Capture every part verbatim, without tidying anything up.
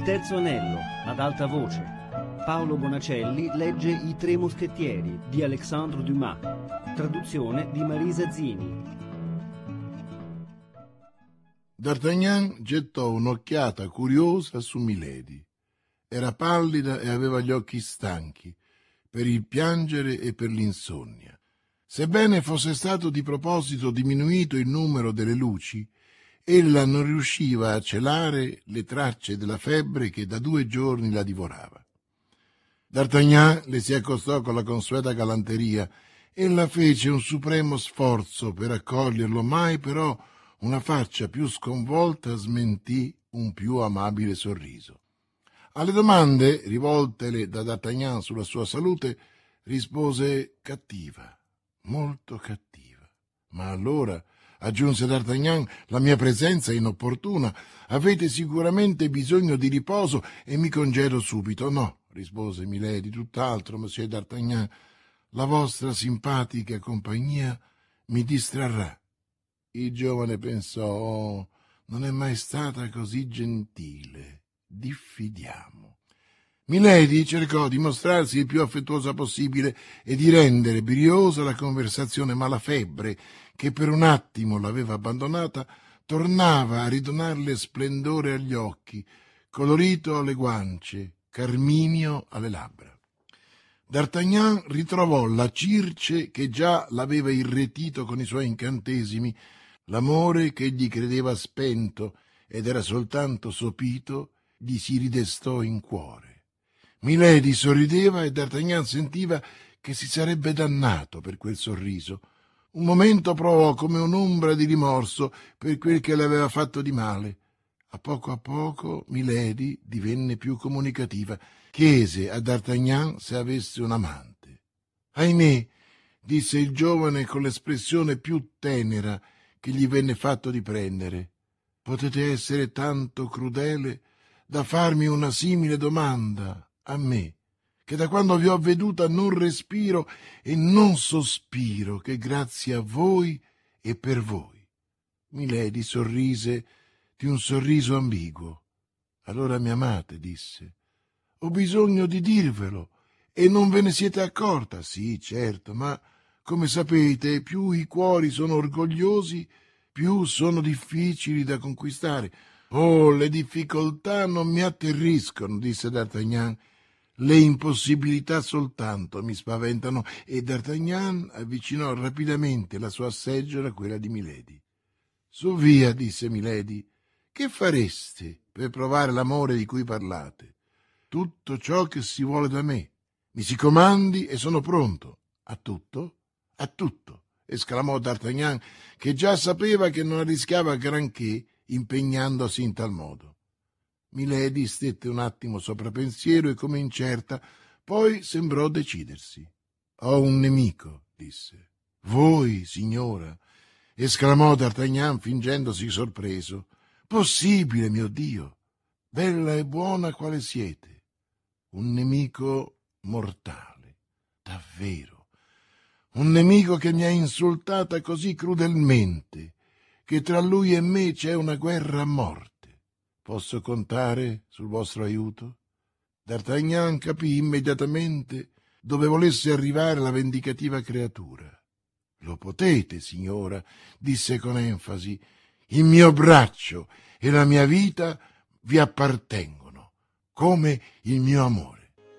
Il terzo anello, ad alta voce. Paolo Bonacelli legge I tre moschettieri di Alexandre Dumas. Traduzione di Marisa Zini. D'Artagnan gettò un'occhiata curiosa su Milady. Era pallida e aveva gli occhi stanchi, per il piangere e per l'insonnia. Sebbene fosse stato di proposito diminuito il numero delle luci, ella non riusciva a celare le tracce della febbre che da due giorni la divorava. D'Artagnan le si accostò con la consueta galanteria. Ella fece un supremo sforzo per accoglierlo, mai però una faccia più sconvolta smentì un più amabile sorriso. Alle domande rivoltele da D'Artagnan sulla sua salute rispose cattiva, molto cattiva. Ma allora, aggiunse D'Artagnan, la mia presenza è inopportuna. Avete sicuramente bisogno di riposo e mi congedo subito. No, rispose Milady, tutt'altro, Monsieur D'Artagnan. La vostra simpatica compagnia mi distrarrà. Il giovane pensò, oh, non è mai stata così gentile. Diffidiamo. Milady cercò di mostrarsi il più affettuosa possibile e di rendere briosa la conversazione, ma la febbre, che per un attimo l'aveva abbandonata, tornava a ridonarle splendore agli occhi, colorito alle guance, carminio alle labbra. D'Artagnan ritrovò la Circe che già l'aveva irretito con i suoi incantesimi, l'amore che egli credeva spento ed era soltanto sopito, gli si ridestò in cuore. Milady sorrideva e D'Artagnan sentiva che si sarebbe dannato per quel sorriso. Un momento provò come un'ombra di rimorso per quel che le aveva fatto di male. A poco a poco Milady divenne più comunicativa. Chiese a D'Artagnan se avesse un amante. «Ahimè», disse il giovane con l'espressione più tenera che gli venne fatto di prendere. «Potete essere tanto crudele da farmi una simile domanda, a me, che da quando vi ho veduta non respiro e non sospiro che grazie a voi e per voi». Milady sorrise di un sorriso ambiguo. «Allora mi amate», disse. «Ho bisogno di dirvelo e non ve ne siete accorta?» «Sì, certo, ma come sapete, più i cuori sono orgogliosi, più sono difficili da conquistare». «Oh, le difficoltà non mi atterriscono», disse D'Artagnan. «Le impossibilità soltanto mi spaventano». E D'Artagnan avvicinò rapidamente la sua seggiola a quella di Milady. «Su via», disse Milady, «che fareste per provare l'amore di cui parlate?» «Tutto ciò che si vuole da me. Mi si comandi e sono pronto». «A tutto?» «A tutto», esclamò D'Artagnan, che già sapeva che non arrischiava granché impegnandosi in tal modo. Milady stette un attimo sopra pensiero e come incerta, poi sembrò decidersi. «Ho un nemico», disse. «Voi, signora?» esclamò D'Artagnan fingendosi sorpreso. «Possibile, mio Dio! Bella e buona quale siete! Un nemico mortale, davvero! Un nemico che mi ha insultata così crudelmente che tra lui e me c'è una guerra a morte. Posso contare sul vostro aiuto?» D'Artagnan capì immediatamente dove volesse arrivare la vendicativa creatura. «Lo potete, signora», disse con enfasi. «Il mio braccio e la mia vita vi appartengono, come il mio amore».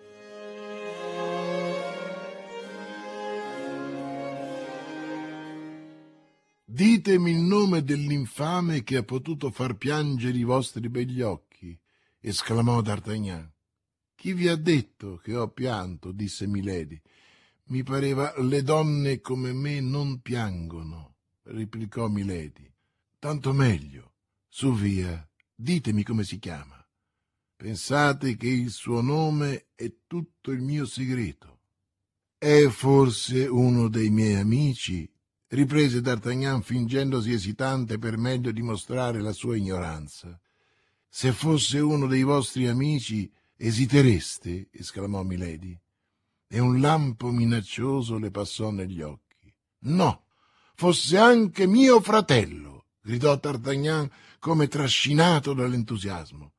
«Ditemi il nome dell'infame che ha potuto far piangere i vostri begli occhi», esclamò D'Artagnan. «Chi vi ha detto che ho pianto?» disse Milady. «Mi pareva le donne come me non piangono», replicò Milady. «Tanto meglio. Su via, ditemi come si chiama. Pensate che il suo nome è tutto il mio segreto». «È forse uno dei miei amici?» riprese D'Artagnan fingendosi esitante per meglio dimostrare la sua ignoranza. «Se fosse uno dei vostri amici, esitereste?» esclamò Milady. E un lampo minaccioso le passò negli occhi. «No, fosse anche mio fratello!» gridò D'Artagnan come trascinato dall'entusiasmo.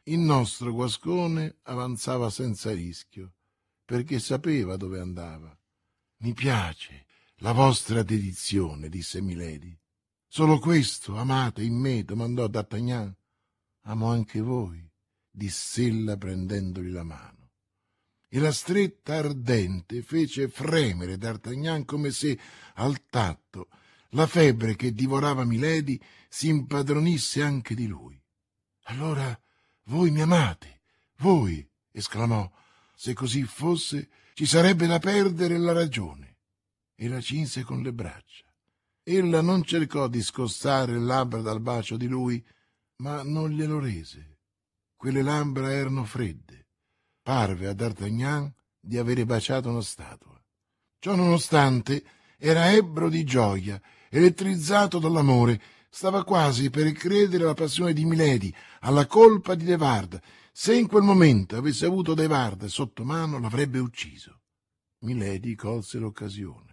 Il nostro guascone avanzava senza rischio, perché sapeva dove andava. «Mi piace la vostra dedizione», disse Milady. «Solo questo amate in me?» domandò D'Artagnan. «Amo anche voi», diss'ella prendendogli la mano. E la stretta ardente fece fremere D'Artagnan come se, al tatto, la febbre che divorava Milady si impadronisse anche di lui. «Allora voi mi amate, voi!» esclamò. «Se così fosse, ci sarebbe da perdere la ragione». E la cinse con le braccia. Ella non cercò di scossare le labbra dal bacio di lui, ma non glielo rese. Quelle labbra erano fredde. Parve a D'Artagnan di avere baciato una statua. Ciò nonostante era ebbro di gioia, elettrizzato dall'amore, stava quasi per credere alla passione di Milady, alla colpa di De Wardes. Se in quel momento avesse avuto De Wardes sotto mano, l'avrebbe ucciso. Milady colse l'occasione.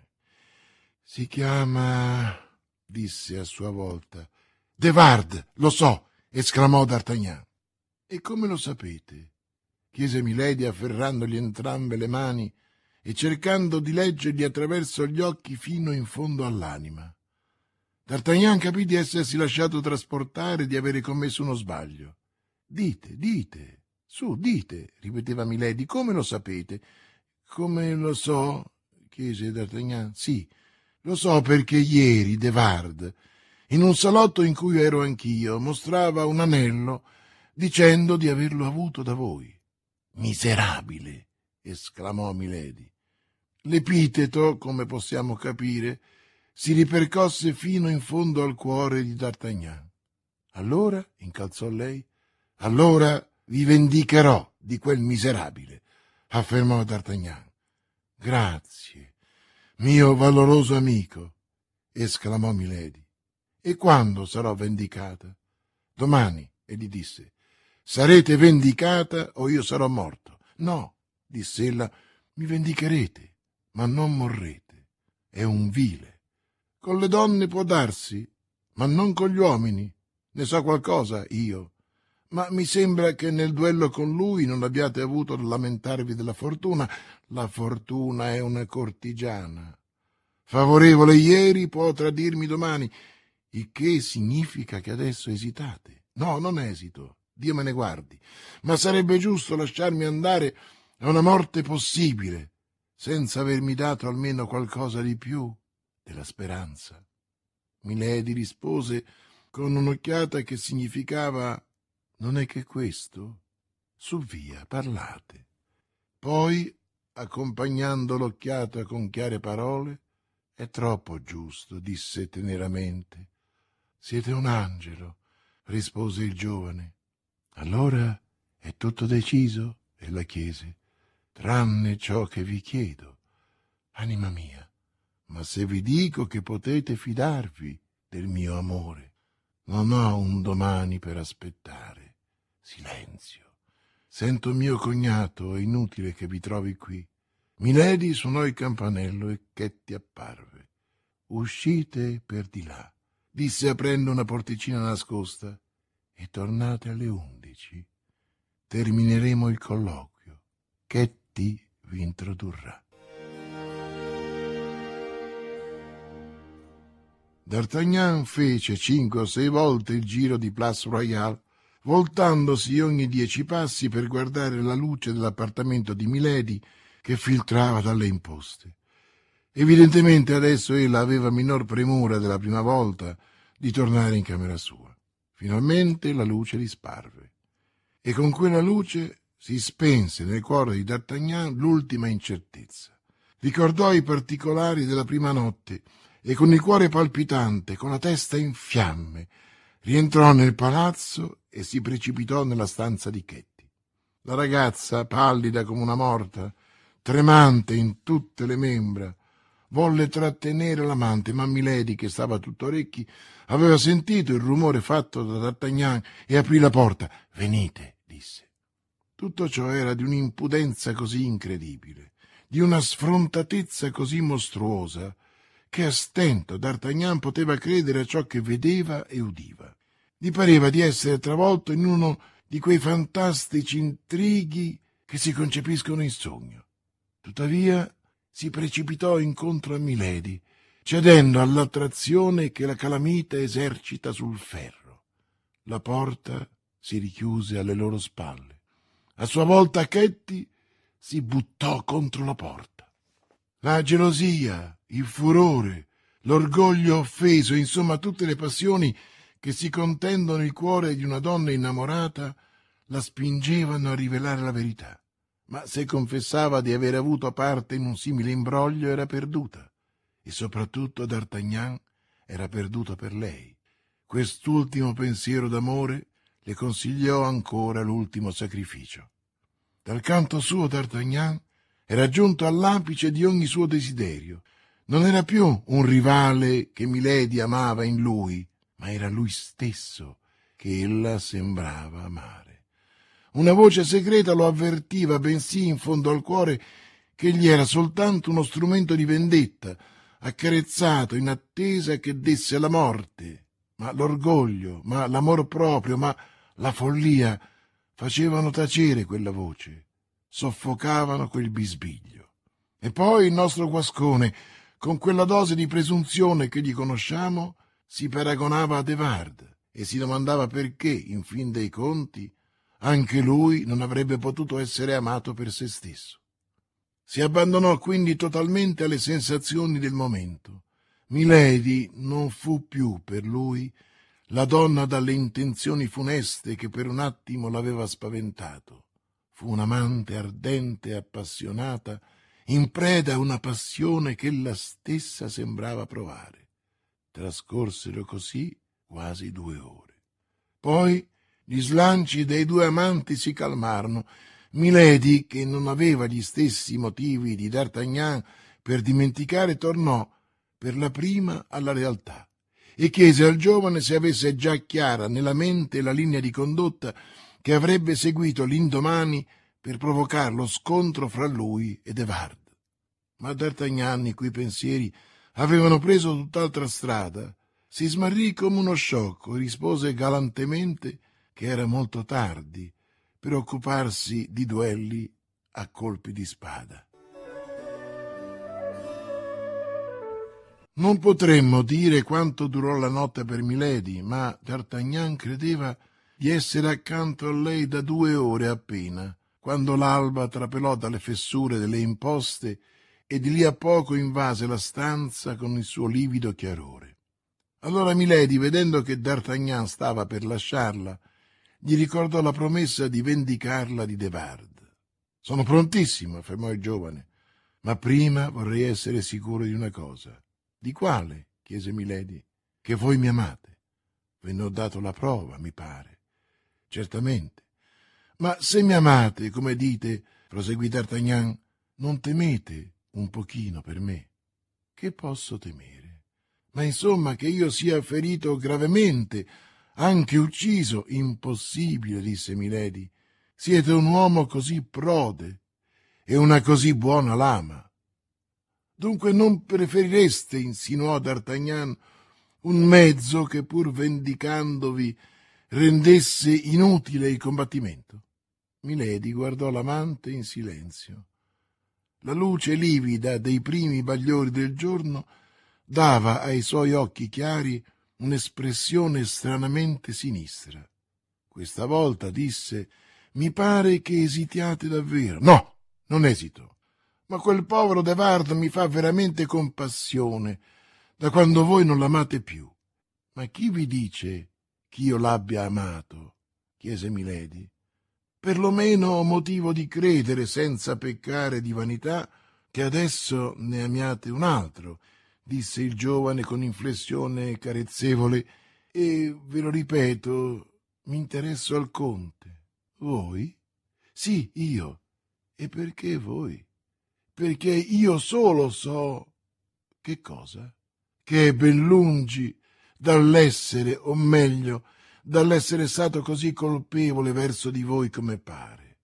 «Si chiama», disse a sua volta. «De Wardes, lo so», esclamò D'Artagnan. «E come lo sapete?» chiese Milady, afferrandogli entrambe le mani e cercando di leggergli attraverso gli occhi fino in fondo all'anima. D'Artagnan capì di essersi lasciato trasportare e di avere commesso uno sbaglio. «Dite, dite, su, dite», ripeteva Milady, «come lo sapete?» «Come lo so?» chiese D'Artagnan. «Sì, lo so perché ieri De Wardes, in un salotto in cui ero anch'io, mostrava un anello dicendo di averlo avuto da voi». «Miserabile!» esclamò Milady. L'epiteto, come possiamo capire, si ripercosse fino in fondo al cuore di D'Artagnan. «Allora», incalzò lei, «allora vi vendicherò di quel miserabile», affermò D'Artagnan. «Grazie, mio valoroso amico», esclamò Milady. «E quando sarò vendicata?» «Domani», egli disse. «Sarete vendicata o io sarò morto?» «No», diss'ella, «mi vendicherete, ma non morrete. È un vile. Con le donne può darsi, ma non con gli uomini. Ne so qualcosa, io. Ma mi sembra che nel duello con lui non abbiate avuto da lamentarvi della fortuna. La fortuna è una cortigiana. Favorevole ieri può tradirmi domani, il che significa che adesso esitate. No, non esito, Dio me ne guardi, ma sarebbe giusto lasciarmi andare a una morte possibile, senza avermi dato almeno qualcosa di più della speranza». Milady rispose con un'occhiata che significava: «Non è che questo? Su via, parlate». Poi, accompagnando l'occhiata con chiare parole: «È troppo giusto», disse teneramente. «Siete un angelo», rispose il giovane. «Allora è tutto deciso?» ella chiese. «Tranne ciò che vi chiedo, anima mia. Ma se vi dico che potete fidarvi del mio amore, non ho un domani per aspettare. Silenzio. Sento mio cognato, è inutile che vi trovi qui». Milady suonò il campanello e Ketty apparve. «Uscite per di là», disse aprendo una porticina nascosta, «e tornate alle undici. Termineremo il colloquio. Ketty vi introdurrà». D'Artagnan fece cinque o sei volte il giro di Place Royale, voltandosi ogni dieci passi per guardare la luce dell'appartamento di Milady che filtrava dalle imposte. Evidentemente adesso ella aveva minor premura della prima volta di tornare in camera sua. Finalmente la luce risparve, e con quella luce si spense nel cuore di D'Artagnan l'ultima incertezza. Ricordò i particolari della prima notte e con il cuore palpitante, con la testa in fiamme, rientrò nel palazzo e si precipitò nella stanza di Ketty. La ragazza, pallida come una morta, tremante in tutte le membra, volle trattenere l'amante, ma Milady, che stava tutto orecchi, aveva sentito il rumore fatto da D'Artagnan e aprì la porta. «Venite», disse. Tutto ciò era di un'impudenza così incredibile, di una sfrontatezza così mostruosa, che a stento D'Artagnan poteva credere a ciò che vedeva e udiva. Gli pareva di essere travolto in uno di quei fantastici intrighi che si concepiscono in sogno. Tuttavia si precipitò incontro a Milady, cedendo all'attrazione che la calamita esercita sul ferro. La porta si richiuse alle loro spalle. A sua volta Ketty si buttò contro la porta. La gelosia, il furore, l'orgoglio offeso, insomma tutte le passioni che si contendono il cuore di una donna innamorata, la spingevano a rivelare la verità. Ma se confessava di aver avuto parte in un simile imbroglio era perduta, e soprattutto D'Artagnan era perduto per lei. Quest'ultimo pensiero d'amore le consigliò ancora l'ultimo sacrificio. Dal canto suo D'Artagnan era giunto all'apice di ogni suo desiderio. Non era più un rivale che Milady amava in lui, ma era lui stesso che ella sembrava amare. Una voce segreta lo avvertiva, bensì in fondo al cuore, che egli era soltanto uno strumento di vendetta, accarezzato in attesa che desse la morte. Ma l'orgoglio, ma l'amor proprio, ma la follia facevano tacere quella voce, soffocavano quel bisbiglio. E poi il nostro Guascone, con quella dose di presunzione che gli conosciamo, si paragonava a De Wardes e si domandava perché, in fin dei conti, anche lui non avrebbe potuto essere amato per se stesso. Si abbandonò quindi totalmente alle sensazioni del momento. Milady non fu più per lui la donna dalle intenzioni funeste che per un attimo l'aveva spaventato. Fu un'amante ardente e appassionata, in preda a una passione che ella stessa sembrava provare. Trascorsero così quasi due ore. Poi gli slanci dei due amanti si calmarono. Milady, che non aveva gli stessi motivi di D'Artagnan per dimenticare, tornò per la prima alla realtà e chiese al giovane se avesse già chiara nella mente la linea di condotta che avrebbe seguito l'indomani per provocare lo scontro fra lui e De Wardes. Ma D'Artagnan, i cui pensieri avevano preso tutt'altra strada, si smarrì come uno sciocco e rispose galantemente che era molto tardi per occuparsi di duelli a colpi di spada. Non potremmo dire quanto durò la notte per Milady, ma D'Artagnan credeva di essere accanto a lei da due ore appena, quando l'alba trapelò dalle fessure delle imposte e di lì a poco invase la stanza con il suo livido chiarore. Allora Milady, vedendo che D'Artagnan stava per lasciarla, gli ricordò la promessa di vendicarla di De Wardes. «Sono prontissimo», affermò il giovane, «ma prima vorrei essere sicuro di una cosa». «Di quale?» chiese Milady. «Che voi mi amate. Ve ne ho dato la prova, mi pare». «Certamente. Ma se mi amate, come dite», proseguì D'Artagnan, «non temete un pochino per me». «Che posso temere? Ma insomma che io sia ferito gravemente, anche ucciso». «Impossibile», disse Milady. «Siete un uomo così prode e una così buona lama». «Dunque non preferireste», insinuò D'Artagnan, «un mezzo che pur vendicandovi rendesse inutile il combattimento?» Milady guardò l'amante in silenzio. La luce livida dei primi bagliori del giorno dava ai suoi occhi chiari un'espressione stranamente sinistra. Questa volta disse: «Mi pare che esitiate davvero». «No, non esito. Ma quel povero De Wardes mi fa veramente compassione, da quando voi non l'amate più». «Ma chi vi dice ch'io l'abbia amato?» chiese Milady. «Perlomeno ho motivo di credere, senza peccare di vanità, che adesso ne amiate un altro», disse il giovane con inflessione carezzevole, «e ve lo ripeto, mi interesso al conte». «Voi?» «Sì, io». «E perché voi?» «Perché io solo so». «Che cosa?» «Che è ben lungi dall'essere, o meglio, dall'essere stato così colpevole verso di voi come pare».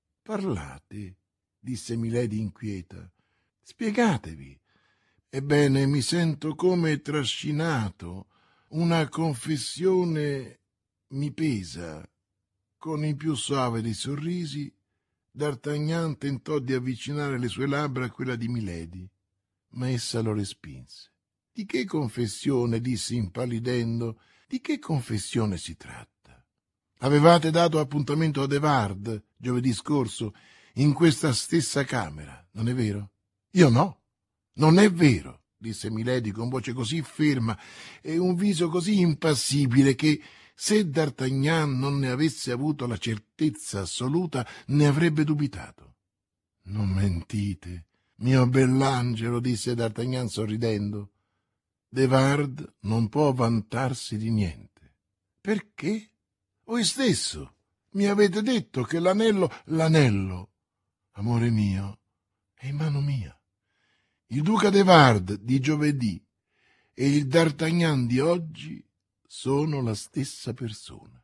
«Parlate», disse Milady inquieta. «Spiegatevi». «Ebbene, mi sento come trascinato. Una confessione mi pesa». Con il più suave dei sorrisi, D'Artagnan tentò di avvicinare le sue labbra a quella di Milady, ma essa lo respinse. «Di che confessione?» disse impallidendo. «Di che confessione si tratta? Avevate dato appuntamento a De Wardes giovedì scorso in questa stessa camera, non è vero?» «Io no, non è vero», disse Milady con voce così ferma e un viso così impassibile che, se D'Artagnan non ne avesse avuto la certezza assoluta, ne avrebbe dubitato. «Non mentite, mio bell'angelo», disse D'Artagnan sorridendo. «De Wardes non può vantarsi di niente». «Perché? Voi stesso mi avete detto che l'anello, l'anello, amore mio, è in mano mia. Il duca de Wardes di giovedì e il D'Artagnan di oggi sono la stessa persona».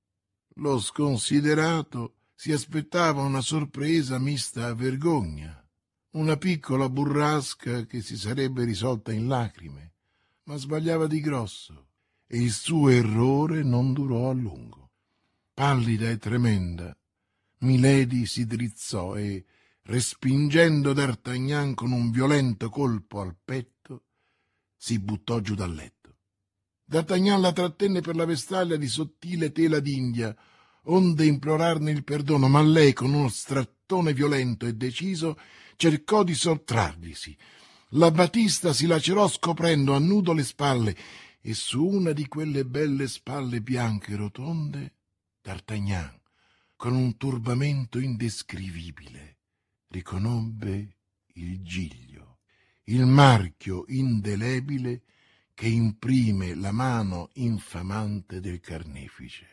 Lo sconsiderato si aspettava una sorpresa mista a vergogna, una piccola burrasca che si sarebbe risolta in lacrime, ma sbagliava di grosso e il suo errore non durò a lungo. Pallida e tremenda, Milady si drizzò e, respingendo D'Artagnan con un violento colpo al petto, si buttò giù dal letto. D'Artagnan la trattenne per la vestaglia di sottile tela d'India, onde implorarne il perdono, ma lei, con uno strattone violento e deciso, cercò di sottrarglisi. La batista si lacerò scoprendo a nudo le spalle, e su una di quelle belle spalle bianche e rotonde, D'Artagnan, con un turbamento indescrivibile, riconobbe il giglio, il marchio indelebile che imprime la mano infamante del carnefice.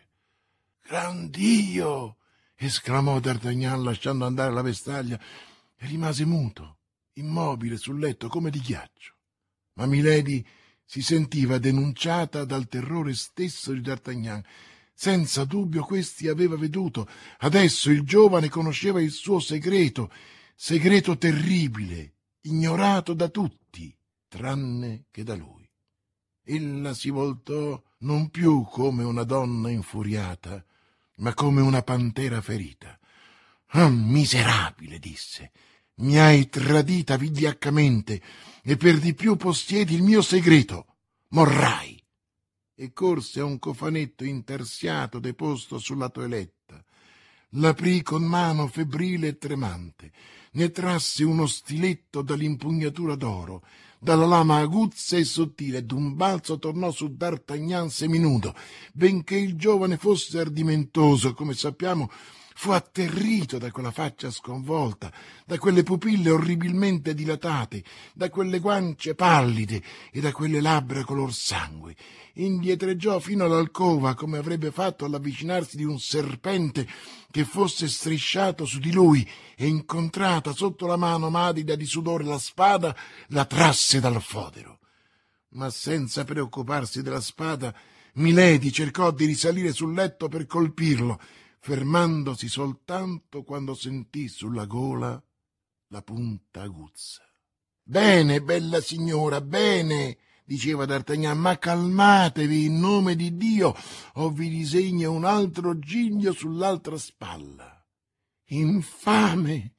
«Gran Dio!» esclamò D'Artagnan, lasciando andare la vestaglia, e rimase muto, immobile sul letto come di ghiaccio. Ma Milady si sentiva denunciata dal terrore stesso di D'Artagnan. Senza dubbio questi aveva veduto. Adesso il giovane conosceva il suo segreto, segreto terribile, ignorato da tutti, tranne che da lui. Ella si voltò non più come una donna infuriata, ma come una pantera ferita. «Ah, miserabile!» disse. «Mi hai tradita vigliaccamente e per di più possiedi il mio segreto. Morrai!» E corse a un cofanetto intarsiato deposto sulla toeletta. L'aprì con mano febbrile e tremante. Ne trasse uno stiletto dall'impugnatura d'oro, dalla lama aguzza e sottile, e d'un balzo tornò su D'Artagnan seminudo. Benché il giovane fosse ardimentoso, come sappiamo, fu atterrito da quella faccia sconvolta, da quelle pupille orribilmente dilatate, da quelle guance pallide e da quelle labbra color sangue. Indietreggiò fino all'alcova, come avrebbe fatto all'avvicinarsi di un serpente che fosse strisciato su di lui, e, incontrata sotto la mano madida di sudore la spada, la trasse dal fodero. Ma senza preoccuparsi della spada, Milady cercò di risalire sul letto per colpirlo, fermandosi soltanto quando sentì sulla gola la punta aguzza. «Bene, bella signora, bene!» diceva D'Artagnan, «ma calmatevi in nome di Dio, o vi disegno un altro giglio sull'altra spalla». «Infame!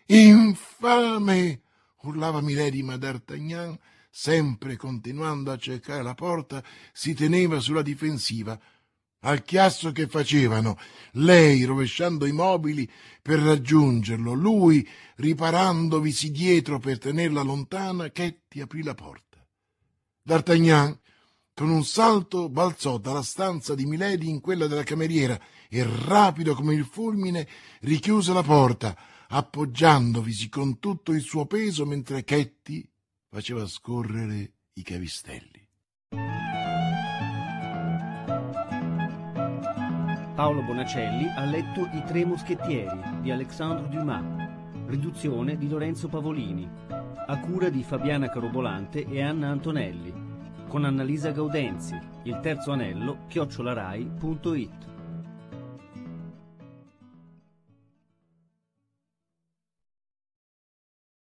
Infame!» urlava Milady, ma D'Artagnan, sempre continuando a cercare la porta, si teneva sulla difensiva. Al chiasso che facevano, lei rovesciando i mobili per raggiungerlo, lui riparandovisi dietro per tenerla lontana, Ketty aprì la porta. D'Artagnan, con un salto, balzò dalla stanza di Milady in quella della cameriera e, rapido come il fulmine, richiuse la porta, appoggiandovisi con tutto il suo peso mentre Ketty faceva scorrere i cavistelli. Paolo Bonacelli ha letto I Tre Moschettieri di Alexandre Dumas, riduzione di Lorenzo Pavolini, a cura di Fabiana Carobolante e Anna Antonelli, con Annalisa Gaudenzi, Il Terzo Anello, chiocciolarai punto it.